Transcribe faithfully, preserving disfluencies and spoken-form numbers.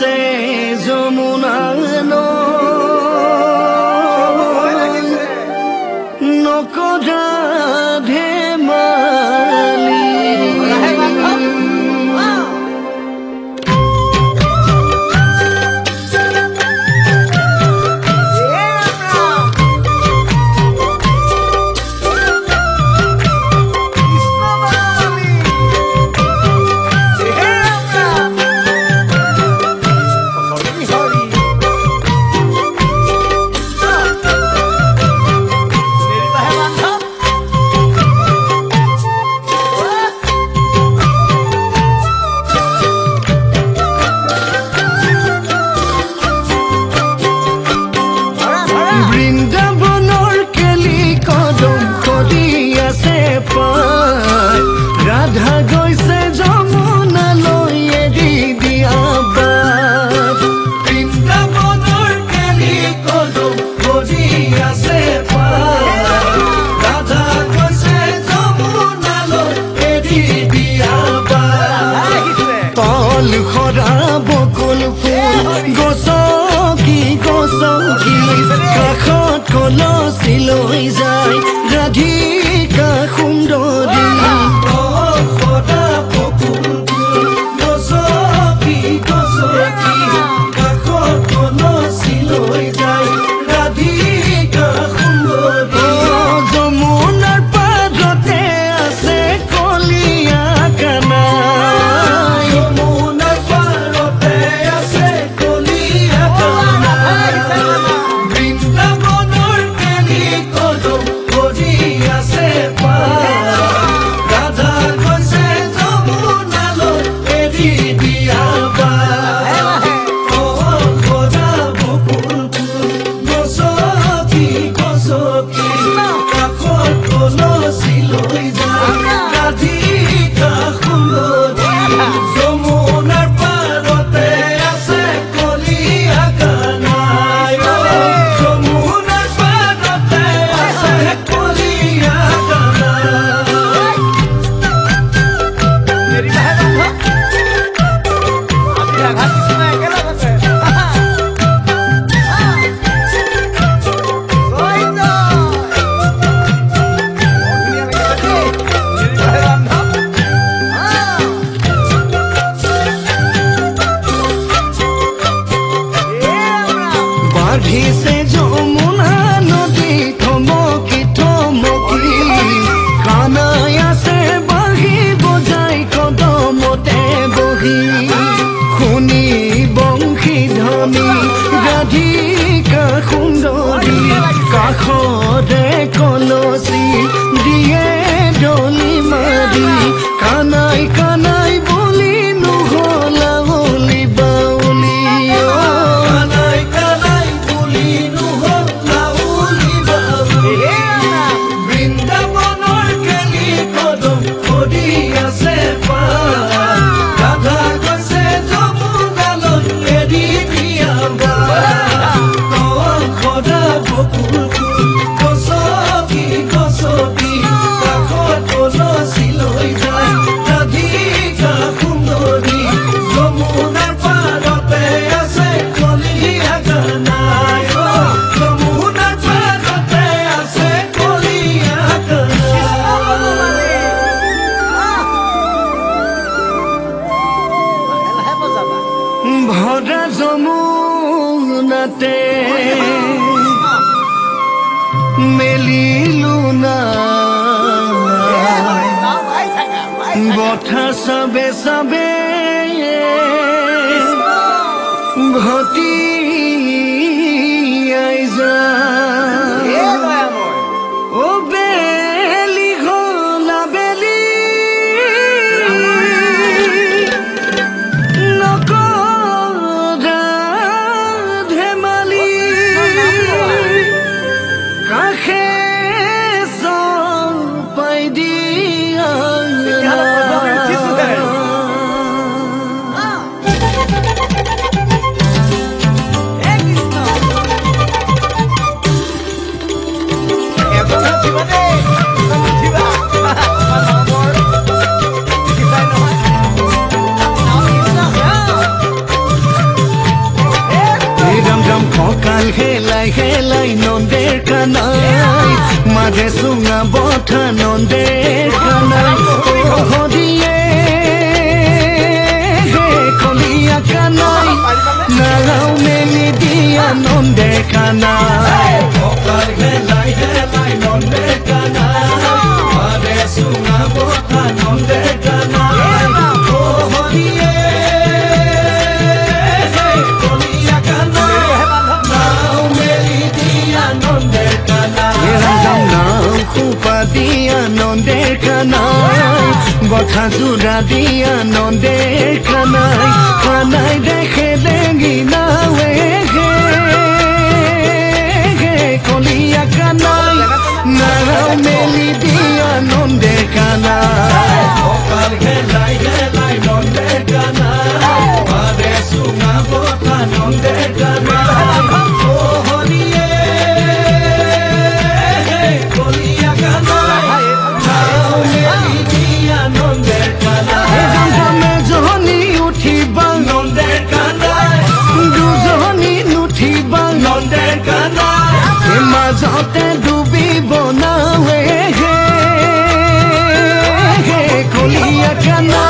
আছে যমুনা নকৰা ধেমালি রাধা গৈছে যমুনালৈ এৰি দিয়া বাট বৃন্দাবনৰ কেলি কদম কৰি আছে ৰাধা গৈছে যমুনালৈ এৰি দিয়া বাট তল সৰা বকুল ফুল গছকি গছকি কাষত কলচি লৈ যায় ৰাধিকা সুন্দৰী বাঢ়িছে যমুনা নদী থমকি থমকি কানাই আছে বাঁহী বজাই কদমতে বহি শুনি বংশী ধ্বনি ৰাধিকা সুন্দৰী কাষতে কলচি দিয়ে ডলি মাৰি কানাই কানাই বুলি নুহলা বুলি বাউলি বৃন্দাবনৰ কেলি কদম কৰি আছে ৰাধা গৈছে যমুনালৈ এৰি দিয়া বাট সদা বকুল গছকি গছকি কাষত কলচি লৈ যায় ৰাধিকা সুন্দৰী যমুনাৰ পাৰতে আছে কলিয়া কানাই যমুনাৰ পাৰতে আছে কলিয়া ভৰা যমুনাতে মেলিলো না বঠা চাবে চাবে ঘটি আইজা ও বেলি ঘোলা বেলি নকৰা ধেমালি কাষে চপাই দিয়া হেলাই হেলাই নন্দের কানাই মাঝে সুঙা বঠা নন্দের কানাই হরিয়ে হে কলিয়া কানাই নাগাও মেলি দিয়া নন্দের কানাই হেলাই হেলাই নন্দের কানাই মাঝে সুঙা বঠা নন্দের কানাই হরিয়ে দিয়া নন্দের কানাই বঠা জোড়া দিয়া নন্দের কানাই কানাই দেখে লেঙ্গি নাওয়ে গে কলিয়া কানাই নাও মেলি দিয়া নন্দের কানাই হেলাই হেলাই নন্দের কানাই মারে সুঙা বঠা নন্দের কানাই মাজতে ডুবিব নাৱে হে কলিয়া কানা